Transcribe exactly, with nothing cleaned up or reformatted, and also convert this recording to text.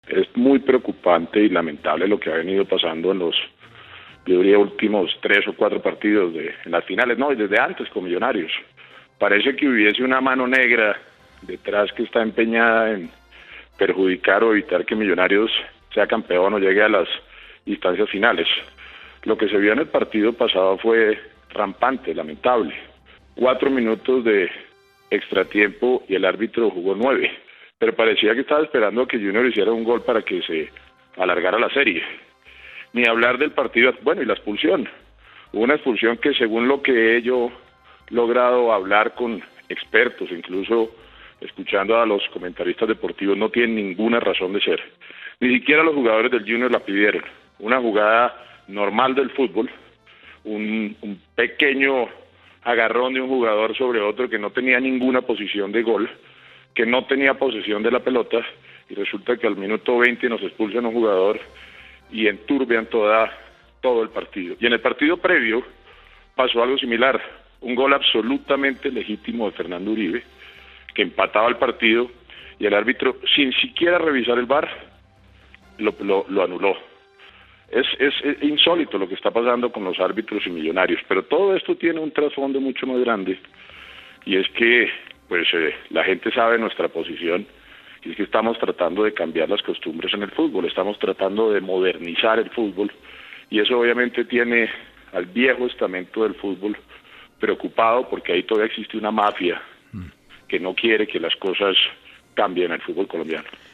Es muy preocupante y lamentable lo que ha venido pasando en los, yo diría, últimos tres o cuatro partidos de en las finales, no, y desde antes con Millonarios. Parece que hubiese una mano negra detrás que está empeñada en perjudicar o evitar que Millonarios sea campeón o llegue a las instancias finales. Lo que se vio en el partido pasado fue rampante, lamentable. Cuatro minutos de extratiempo y el árbitro jugó nueve, pero parecía que estaba esperando a que Junior hiciera un gol para que se alargara la serie. Ni hablar del partido, bueno, y la expulsión. Hubo una expulsión que, según lo que he yo logrado hablar con expertos, incluso escuchando a los comentaristas deportivos, no tiene ninguna razón de ser. Ni siquiera los jugadores del Junior la pidieron. Una jugada normal del fútbol, un, un pequeño agarrón de un jugador sobre otro que no tenía ninguna posición de gol, que no tenía posesión de la pelota, y resulta que al minuto veinte nos expulsan a un jugador y enturbian toda, todo el partido. Y en el partido previo pasó algo similar, un gol absolutamente legítimo de Fernando Uribe, que empataba el partido, y el árbitro, sin siquiera revisar el V A R, lo, lo, lo anuló. Es, es, es insólito lo que está pasando con los árbitros y Millonarios, pero todo esto tiene un trasfondo mucho más grande, y es que pues eh, la gente sabe nuestra posición, y es que estamos tratando de cambiar las costumbres en el fútbol, estamos tratando de modernizar el fútbol, y eso obviamente tiene al viejo estamento del fútbol preocupado, porque ahí todavía existe una mafia que no quiere que las cosas cambien en el fútbol colombiano.